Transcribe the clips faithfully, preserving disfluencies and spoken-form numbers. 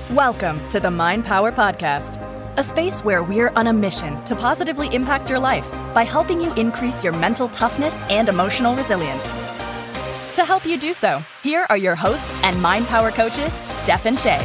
Welcome to the Mind Power Podcast, a space where we're on a mission to positively impact your life by helping you increase your mental toughness and emotional resilience. To help you do so, here are your hosts and Mind Power coaches, Steph and Shay.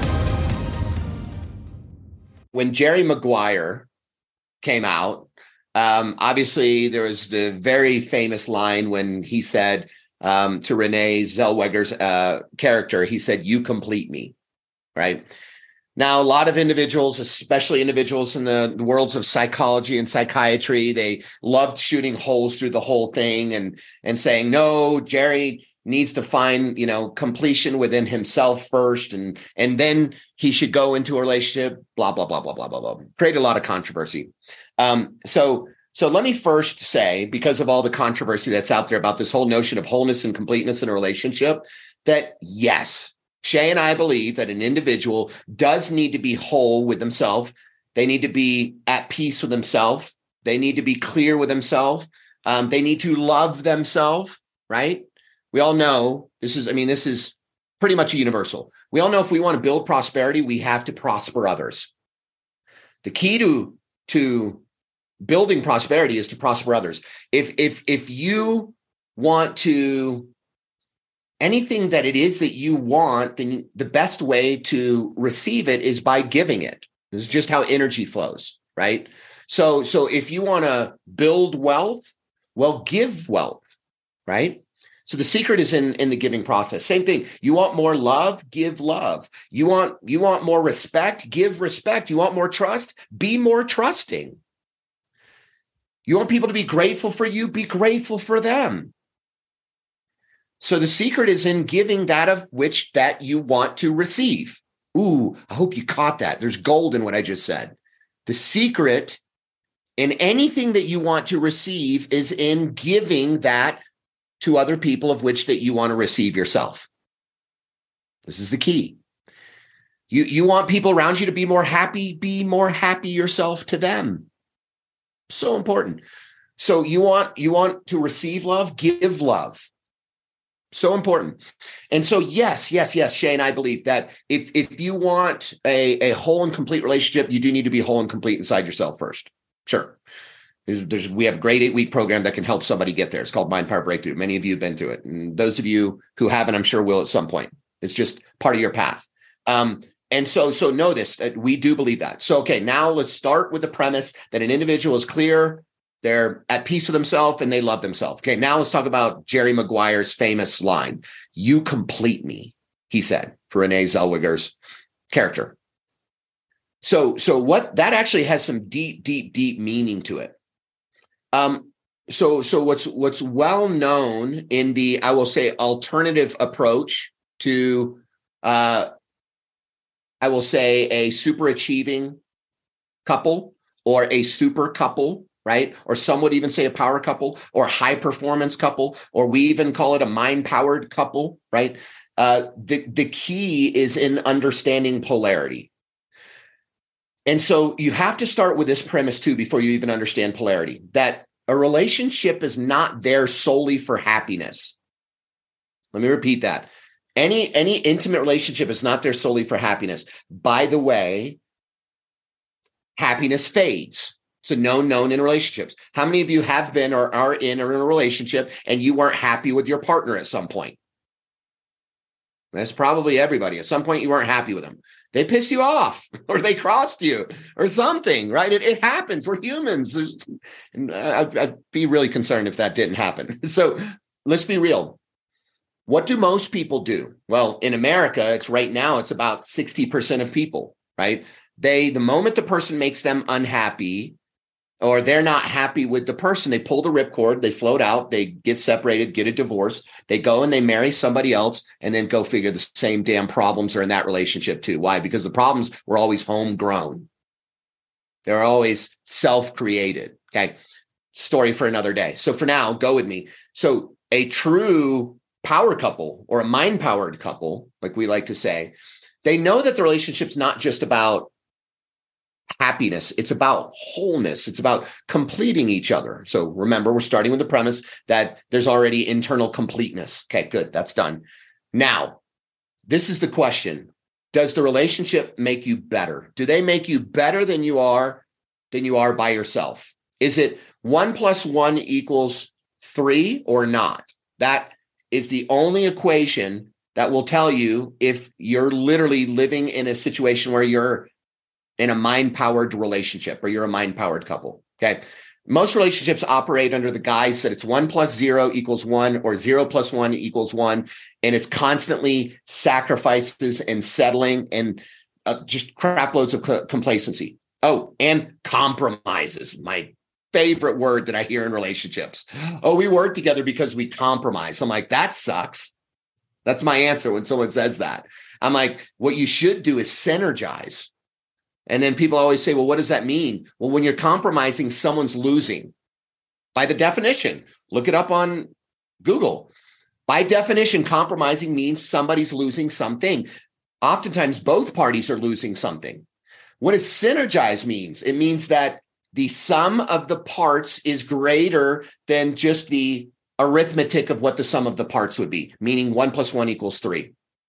When Jerry Maguire came out, um, obviously there was the very famous line when he said um, to Renee Zellweger's uh, character, he said, "You complete me." Right? Now, a lot of individuals, especially individuals in the worlds of psychology and psychiatry, they loved shooting holes through the whole thing and, and saying, no, Jerry needs to find, you know, completion within himself first. And, and then he should go into a relationship, blah, blah, blah, blah, blah, blah, blah. Create a lot of controversy. Um, so, so let me first say, because of all the controversy that's out there about this whole notion of wholeness and completeness in a relationship, that yes, Shay and I believe that an individual does need to be whole with themselves. They need to be at peace with themselves. They need to be clear with themselves. Um, they need to love themselves, right? We all know this is, I mean, this is pretty much a universal. We all know if we want to build prosperity, we have to prosper others. The key to, to building prosperity is to prosper others. If, if, if you want to anything that it is that you want, then the best way to receive it is by giving it. This is just how energy flows, right? So, so if you want to build wealth, well, give wealth, right? So the secret is in, in the giving process. Same thing. You want more love, give love. You want, you want more respect, give respect. You want more trust, be more trusting. You want people to be grateful for you, be grateful for them. So the secret is in giving that of which that you want to receive. Ooh, I hope you caught that. There's gold in what I just said. The secret in anything that you want to receive is in giving that to other people of which that you want to receive yourself. This is the key. You, you want people around you to be more happy, be more happy yourself to them. So important. So you want, you want to receive love, give love. So important. And so, yes, yes, yes, Shay and I believe that if, if you want a, a whole and complete relationship, you do need to be whole and complete inside yourself first. Sure. There's, there's, we have a great eight-week program that can help somebody get there. It's called Mind Power Breakthrough. Many of you have been through it. And those of you who haven't, I'm sure will at some point. It's just part of your path. Um, and so, so know this, that we do believe that. So, okay, now let's start with the premise that an individual is clear, they're at peace with themselves, and they love themselves. Okay, now let's talk about Jerry Maguire's famous line. "You complete me," he said, for Renee Zellweger's character. So, so what that actually has some deep, deep, deep meaning to it. Um, so, so what's what's well known in the, I will say, alternative approach to, uh, I will say, a super achieving couple or a super couple, right? Or some would even say a power couple or high performance couple, or we even call it a mind powered couple, right? Uh, the, the key is in understanding polarity. And so you have to start with this premise too, before you even understand polarity, that a relationship is not there solely for happiness. Let me repeat that. Any, any intimate relationship is not there solely for happiness. By the way, happiness fades. It's a known known in relationships. How many of you have been or are in or in a relationship and you weren't happy with your partner at some point? That's probably everybody. At some point, you weren't happy with them. They pissed you off or they crossed you or something, right? It, it happens. We're humans. And I'd, I'd be really concerned if that didn't happen. So let's be real. What do most people do? Well, in America, it's right now, it's about sixty percent of people, right? They, the moment the person makes them unhappy, or they're not happy with the person, they pull the ripcord, they float out, they get separated, get a divorce, they go and they marry somebody else, and then go figure the same damn problems are in that relationship too. Why? Because the problems were always homegrown. They're always self-created. Okay. Story for another day. So for now, go with me. So a true power couple or a mind-powered couple, like we like to say, they know that the relationship's not just about happiness. It's about wholeness. It's about completing each other. So remember, we're starting with the premise that there's already internal completeness. Okay, good. That's done. Now, this is the question. does the relationship make you better? Do they make you better than you are, than you are by yourself? Is it one plus one equals three or not? That is the only equation that will tell you if you're literally living in a situation where you're in a mind-powered relationship or you're a mind-powered couple, okay? Most relationships operate under the guise that it's one plus zero equals one or zero plus one equals one. And it's constantly sacrifices and settling and uh, just crap loads of co- complacency. Oh, and compromises, my favorite word that I hear in relationships. Oh, we work together because we compromise. I'm like, that sucks. That's my answer when someone says that. I'm like, what you should do is synergize. And then people always say, well, what does that mean? Well, when you're compromising, someone's losing. By the definition, look it up on Google. By definition, compromising means somebody's losing something. Oftentimes, both parties are losing something. What does synergize means? It means that the sum of the parts is greater than just the arithmetic of what the sum of the parts would be, meaning one plus one equals three.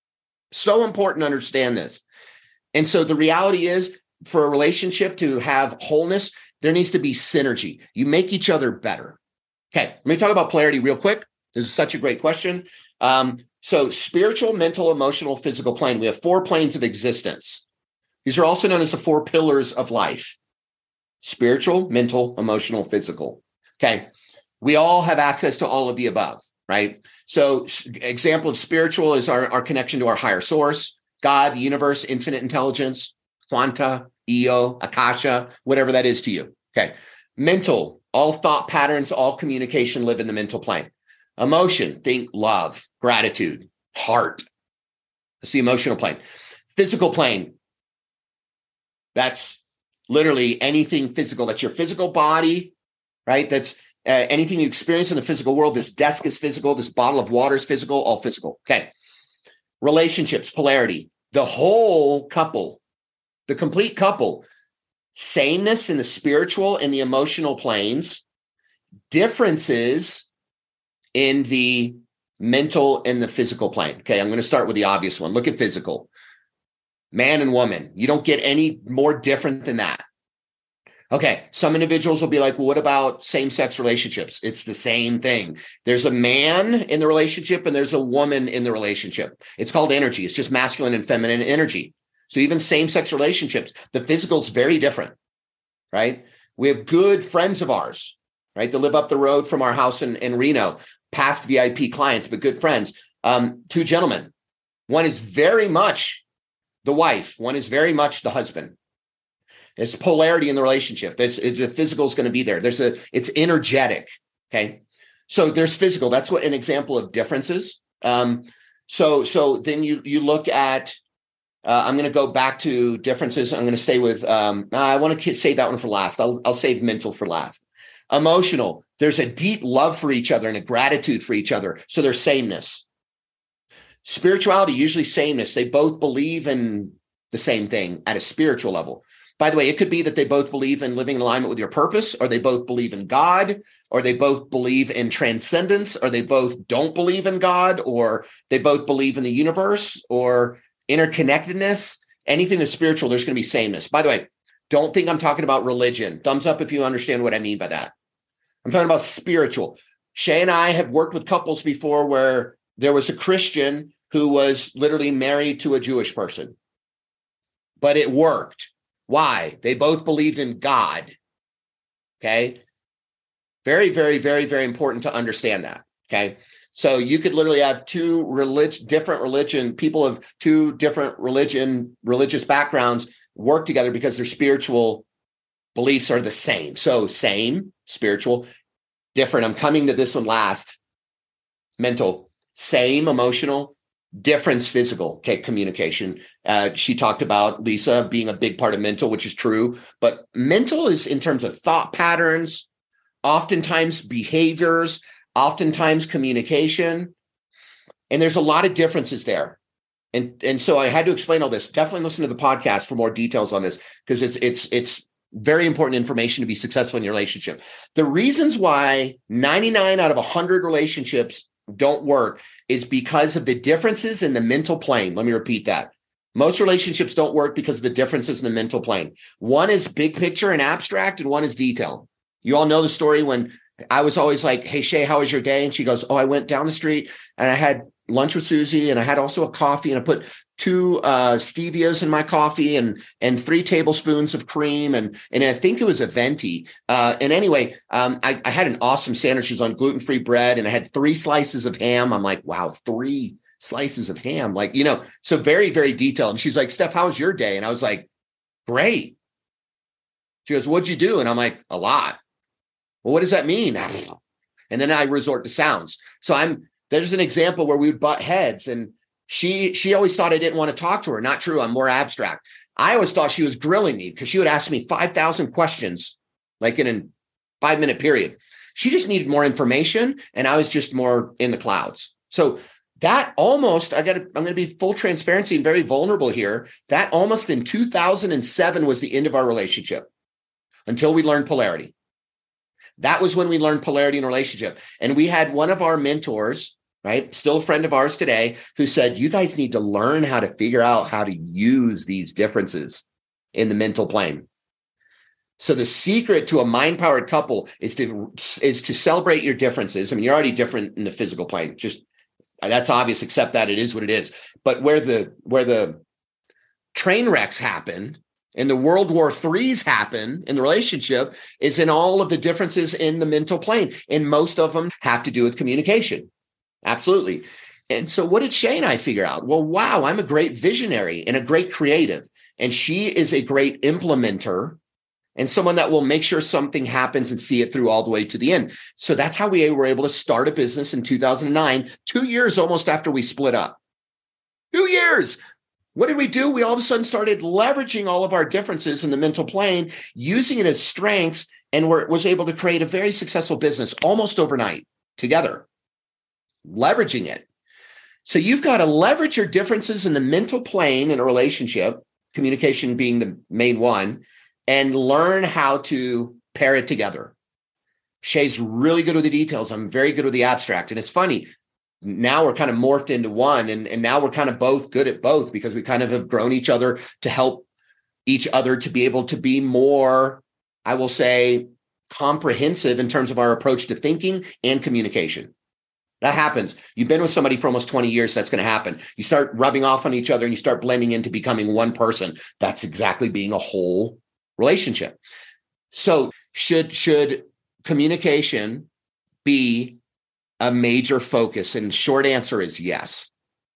So important to understand this. And so the reality is, for a relationship to have wholeness, there needs to be synergy. You make each other better. Okay, let me talk about polarity real quick. This is such a great question. Um, so spiritual, mental, emotional, physical plane. We have four planes of existence. These are also known as the four pillars of life. Spiritual, mental, emotional, physical. Okay, we all have access to all of the above, right? So example of spiritual is our, our connection to our higher source, God, the universe, infinite intelligence, Quanta, Eo, Akasha, whatever that is to you. Okay. Mental, all thought patterns, all communication live in the mental plane. Emotion, think love, gratitude, heart. That's the emotional plane. Physical plane, that's literally anything physical. That's your physical body, right? That's uh, anything you experience in the physical world. This desk is physical. This bottle of water is physical, all physical. Okay. Relationships, polarity, the whole couple. The complete couple, sameness in the spiritual and the emotional planes, differences in the mental and the physical plane. Okay, I'm going to start with the obvious one. Look at physical. Man and woman. You don't get any more different than that. Okay, some individuals will be like, well, what about same-sex relationships? It's the same thing. There's a man in the relationship and there's a woman in the relationship. It's called energy. It's just masculine and feminine energy. So even same-sex relationships, the physical is very different, right? We have good friends of ours, right? That live up the road from our house in, in Reno, past V I P clients, but good friends. Um, two gentlemen. One is very much the wife. One is very much the husband. It's polarity in the relationship. It's, it's the physical is going to be there. There's a, it's energetic, okay? So there's physical. That's what an example of differences. Um, so, so then you you look at, Uh, I'm going to go back to differences. I'm going to stay with, um, I want to say that one for last. I'll, I'll save mental for last. Emotional. There's a deep love for each other and a gratitude for each other. So there's sameness. Spirituality, usually sameness. They both believe in the same thing at a spiritual level. By the way, it could be that they both believe in living in alignment with your purpose, or they both believe in God, or they both believe in transcendence, or they both don't believe in God, or they both believe in the universe, or interconnectedness, anything that's spiritual, there's going to be sameness. By the way, don't think I'm talking about religion. Thumbs up if you understand what I mean by that. I'm talking about spiritual. Shay and I have worked with couples before where there was a Christian who was literally married to a Jewish person, but it worked. Why? They both believed in God. Okay. Very, very, very, very important to understand that. Okay. So you could literally have two relig- different religion, people of two different religion, religious backgrounds work together because their spiritual beliefs are the same. So same, spiritual, different. I'm coming to this one last. Mental, same, emotional, difference, physical. Okay, communication. Uh, she talked about Lisa being a big part of mental, which is true. But mental is in terms of thought patterns, oftentimes behaviors, oftentimes communication, and there's a lot of differences there. And, and so I had to explain all this. Definitely listen to the podcast for more details on this, because it's it's it's very important information to be successful in your relationship. The reasons why ninety-nine out of one hundred relationships don't work is because of the differences in the mental plane. Let me repeat that. Most relationships don't work because of the differences in the mental plane. One is big picture and abstract, and one is detail. You all know the story when I was always like, hey, Shay, how was your day? And she goes, oh, I went down the street and I had lunch with Susie and I had also a coffee and I put two uh, stevias in my coffee and and three tablespoons of cream. And, and I think it was a venti. Uh, and anyway, um, I, I had an awesome sandwich. It was on gluten-free bread and I had three slices of ham. I'm like, wow, three slices of ham. Like, you know, so very, very detailed. And she's like, Steph, how was your day? And I was like, great. She goes, what'd you do? And I'm like, a lot. Well, what does that mean? And then I resort to sounds. So I'm, there's an example where we would butt heads and she, she always thought I didn't want to talk to her. Not true. I'm more abstract. I always thought she was grilling me because she would ask me five thousand questions, like in a five minute period. She just needed more information. And I was just more in the clouds. So that almost, I got to, I'm going to be full transparency and very vulnerable here. That almost in two thousand seven was the end of our relationship until we learned polarity. That was when we learned polarity in a relationship. And we had one of our mentors, right, still a friend of ours today, who said, you guys need to learn how to figure out how to use these differences in the mental plane. So the secret to a mind-powered couple is to, is to celebrate your differences. I mean, you're already different in the physical plane. Just that's obvious, accept that it is what it is. But where the where the train wrecks happen and the World War Threes happen in the relationship is in all of the differences in the mental plane. And most of them have to do with communication. Absolutely. And so what did Shay and I figure out? Well, wow, I'm a great visionary and a great creative. And she is a great implementer and someone that will make sure something happens and see it through all the way to the end. So that's how we were able to start a business in two thousand nine, two years almost after we split up. Two years. What did we do? We all of a sudden started leveraging all of our differences in the mental plane, using it as strengths, and were, was able to create a very successful business almost overnight together, leveraging it. So you've got to leverage your differences in the mental plane in a relationship, communication being the main one, and learn how to pair it together. Shay's really good with the details. I'm very good with the abstract. And it's funny. Now we're kind of morphed into one, and, and now we're kind of both good at both because we kind of have grown each other to help each other to be able to be more, I will say, comprehensive in terms of our approach to thinking and communication. That happens. You've been with somebody for almost twenty years. That's going to happen. You start rubbing off on each other and you start blending into becoming one person. That's exactly being a whole relationship. So should, should communication be a major focus? And short answer is yes.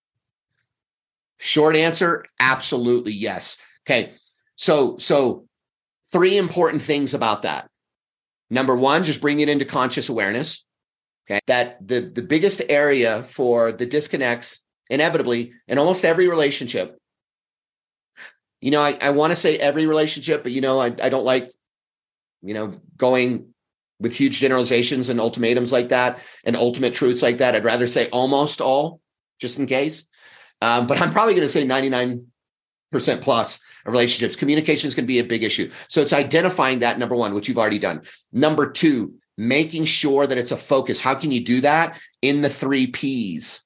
Short answer, absolutely yes. Okay. So, so three important things about that. Number one, just bring it into conscious awareness. Okay. That the, the biggest area for the disconnects inevitably in almost every relationship. You know, I, I want to say every relationship, but you know, I, I don't like, you know, going with huge generalizations and ultimatums like that and ultimate truths like that. I'd rather say almost all, just in case. Um, but I'm probably going to say ninety-nine percent plus of relationships. Communication is going to be a big issue. So it's identifying that, number one, which you've already done. Number two, making sure that it's a focus. How can you do that? In the three Ps.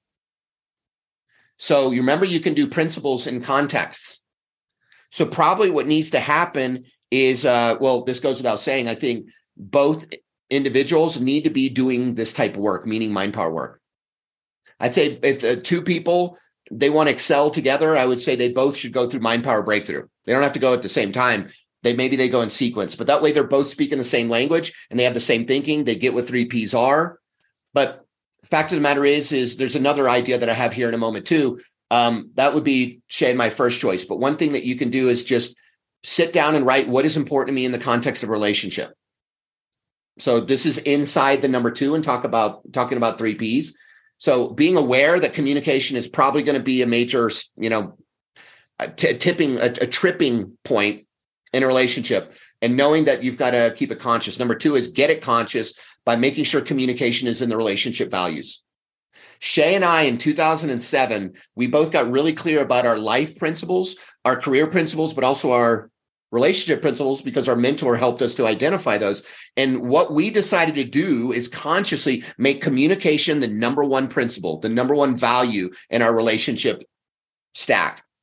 So you remember you can do principles and contexts. So probably what needs to happen is, uh, well, this goes without saying, I think both individuals need to be doing this type of work, meaning mind power work. I'd say if uh, two people, they want to excel together, I would say they both should go through mind power breakthrough. They don't have to go at the same time. They maybe they go in sequence, but that way they're both speaking the same language and they have the same thinking. They get what three Ps are. But the fact of the matter is, is there's another idea that I have here in a moment too. Um, that would be, Shay, my first choice. But one thing that you can do is just sit down and write what is important to me in the context of a relationship. So this is inside the number two and talk about talking about three Ps. So being aware that communication is probably going to be a major, you know, a t- tipping, a, a tripping point in a relationship, and knowing that you've got to keep it conscious. Number two is get it conscious by making sure communication is in the relationship values. Shay and I in two thousand seven, we both got really clear about our life principles, our career principles, but also our relationship principles because our mentor helped us to identify those. And what we decided to do is consciously make communication the number one principle, the number one value in our relationship stack.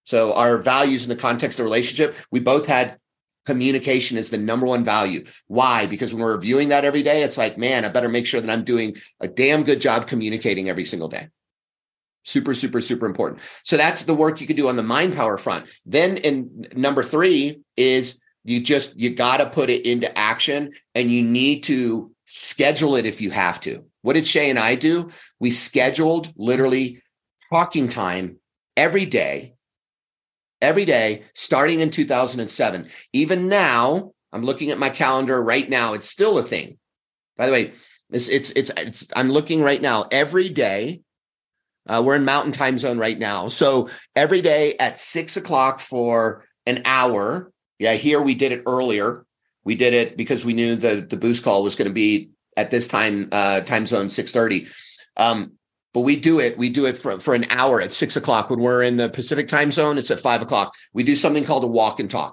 So our values in the context of relationship, we both had communication is the number one value. Why? Because when we're reviewing that every day, it's like, man, I better make sure that I'm doing a damn good job communicating every single day. Super, super, super important. So that's the work you could do on the mind power front. Then in number three is you just, you got to put it into action, and you need to schedule it if you have to. What did Shay and I do? We scheduled literally talking time every day, every day, starting in two thousand seven. Even now, I'm looking at my calendar right now. It's still a thing. By the way, it's, it's, it's, it's I'm looking right now every day. Uh, we're in Mountain Time Zone right now. So every day at six o'clock for an hour. Yeah, here we did it earlier. We did it because we knew the, the boost call was going to be at this time, uh, time zone, six thirty. Um, but we do it. We do it for, for an hour at six o'clock. When we're in the Pacific time zone, it's at five o'clock. We do something called a walk and talk.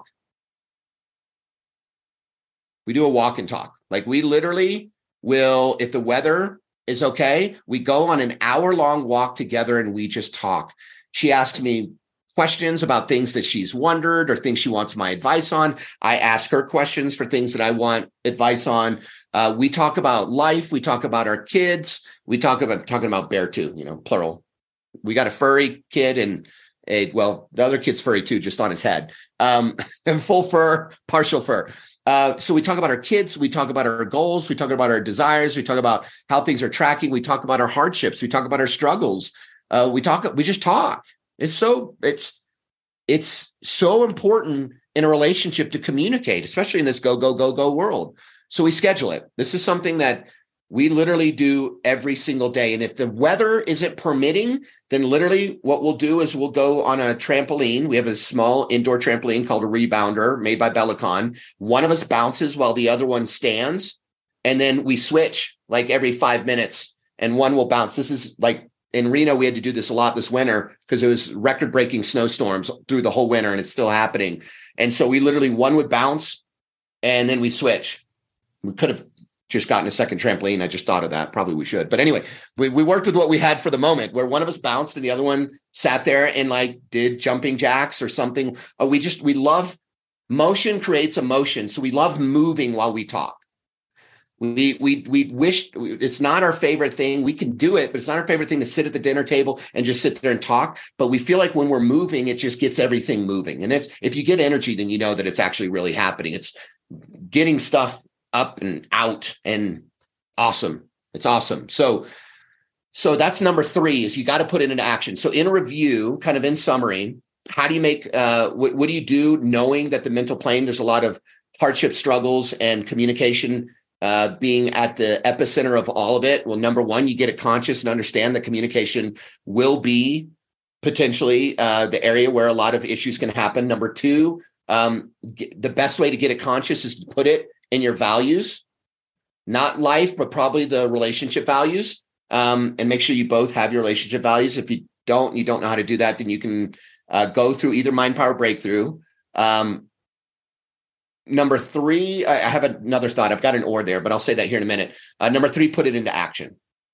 We do a walk and talk. Like we literally will, if the weather is okay, we go on an hour long walk together and we just talk. She asks me questions about things that she's wondered or things she wants my advice on. I ask her questions for things that I want advice on. Uh, we talk about life. We talk about our kids. We talk about talking about Bear too, you know, plural. We got a furry kid and a, well, the other kid's furry too, just on his head. Um, and full fur, partial fur. Uh, so we talk about our kids, we talk about our goals, we talk about our desires, we talk about how things are tracking, we talk about our hardships, we talk about our struggles. Uh, we talk, we just talk. It's so, it's, it's so important in a relationship to communicate, especially in this go, go, go, go world. So we schedule it. This is something that we literally do every single day. And if the weather isn't permitting, then literally what we'll do is we'll go on a trampoline. We have a small indoor trampoline called a rebounder made by Bellicon. One of us bounces while the other one stands. And then we switch like every five minutes and one will bounce. This is like in Reno, we had to do this a lot this winter because it was record-breaking snowstorms through the whole winter and it's still happening. And so we literally, one would bounce and then we switch. We could have just gotten a second trampoline. I just thought of that. Probably we should. But anyway, we, we worked with what we had for the moment, where one of us bounced and the other one sat there and like did jumping jacks or something. Oh, we just, we love motion creates emotion. So we love moving while we talk. We, we, we wish it's not our favorite thing. We can do it, but it's not our favorite thing to sit at the dinner table and just sit there and talk. But we feel like when we're moving, it just gets everything moving. And it's, if you get energy, then you know that it's actually really happening. It's getting stuff up and out and awesome. It's awesome. So, so that's number three is you got to put it into action. So in review, kind of in summary, how do you make, uh, what, what do you do knowing that the mental plane, there's a lot of hardship struggles and communication uh, being at the epicenter of all of it? Well, number one, you get it conscious and understand that communication will be potentially uh, the area where a lot of issues can happen. Number two, um, get, the best way to get it conscious is to put it in your values, not life, but probably the relationship values. Um, and make sure you both have your relationship values. If you don't, you don't know how to do that, then you can uh, go through either Mind Power Breakthrough. Um, number three, I have another thought. I've got an or there, but I'll say that here in a minute. Uh, number three, put it into action.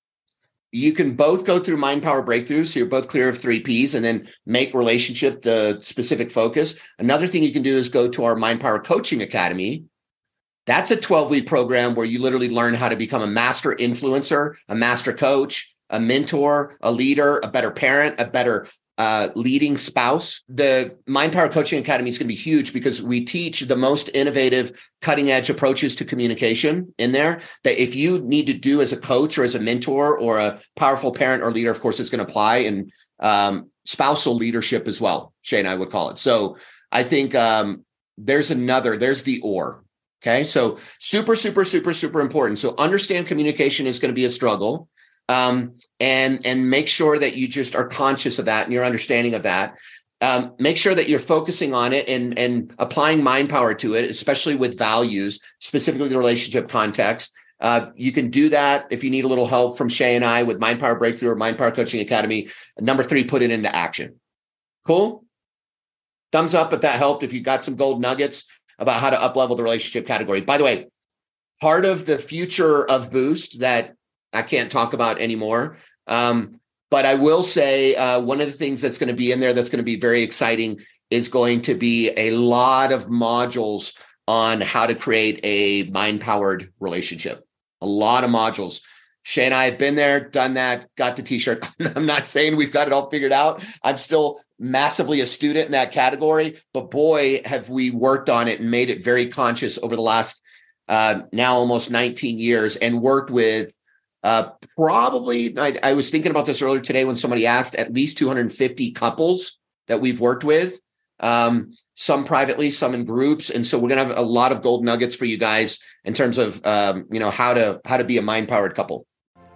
You can both go through Mind Power Breakthrough, so you're both clear of three Ps, and then make relationship the specific focus. Another thing you can do is go to our Mind Power Coaching Academy. That's a twelve-week program where you literally learn how to become a master influencer, a master coach, a mentor, a leader, a better parent, a better uh, leading spouse. The Mind Power Coaching Academy is going to be huge because we teach the most innovative, cutting-edge approaches to communication in there that if you need to do as a coach or as a mentor or a powerful parent or leader, of course, it's going to apply in um, spousal leadership as well, Shay and I would call it. So I think um, there's another, there's the or. Okay, so super, super, super, super important. So understand communication is going to be a struggle, um, and and make sure that you just are conscious of that and your understanding of that. Um, make sure that you're focusing on it and and applying mind power to it, especially with values, specifically the relationship context. Uh, you can do that if you need a little help from Shay and I with Mind Power Breakthrough or Mind Power Coaching Academy. Number three, put it into action. Cool. Thumbs up if that helped. If you got some gold nuggets about how to up-level the relationship category. By the way, part of the future of Boost that I can't talk about anymore, um, but I will say uh, one of the things that's going to be in there that's going to be very exciting is going to be a lot of modules on how to create a mind-powered relationship. A lot of modules. Shay and I have been there, done that, got the t-shirt. I'm not saying we've got it all figured out. I'm still massively a student in that category, but boy, have we worked on it and made it very conscious over the last uh, now almost nineteen years, and worked with uh, probably, I, I was thinking about this earlier today when somebody asked, at least two hundred fifty couples that we've worked with, um, some privately, some in groups. And so we're going to have a lot of gold nuggets for you guys in terms of, um, you know, how to, how to be a mind-powered couple.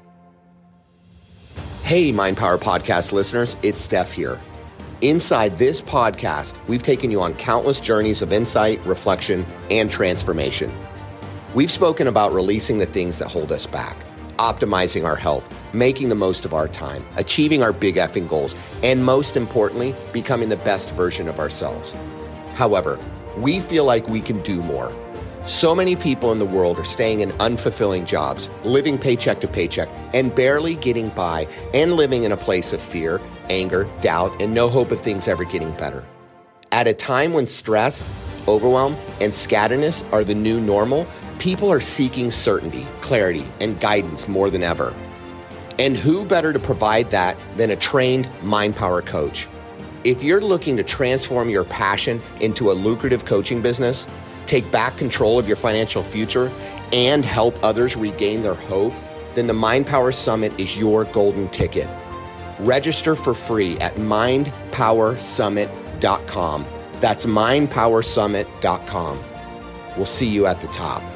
Hey, Mind Power Podcast listeners, it's Steph here. Inside this podcast, we've taken you on countless journeys of insight, reflection, and transformation. We've spoken about releasing the things that hold us back, optimizing our health, making the most of our time, achieving our big effing goals, and most importantly, becoming the best version of ourselves. However, we feel like we can do more. So many people in the world are staying in unfulfilling jobs, living paycheck to paycheck, and barely getting by, and living in a place of fear, anger, doubt, and no hope of things ever getting better. At a time when stress, overwhelm, and scatterness are the new normal, people are seeking certainty, clarity, and guidance more than ever. And who better to provide that than a trained Mind Power coach? If you're looking to transform your passion into a lucrative coaching business, take back control of your financial future, and help others regain their hope, then the Mind Power Summit is your golden ticket. Register for free at mind power summit dot com. That's mind power summit dot com. We'll see you at the top.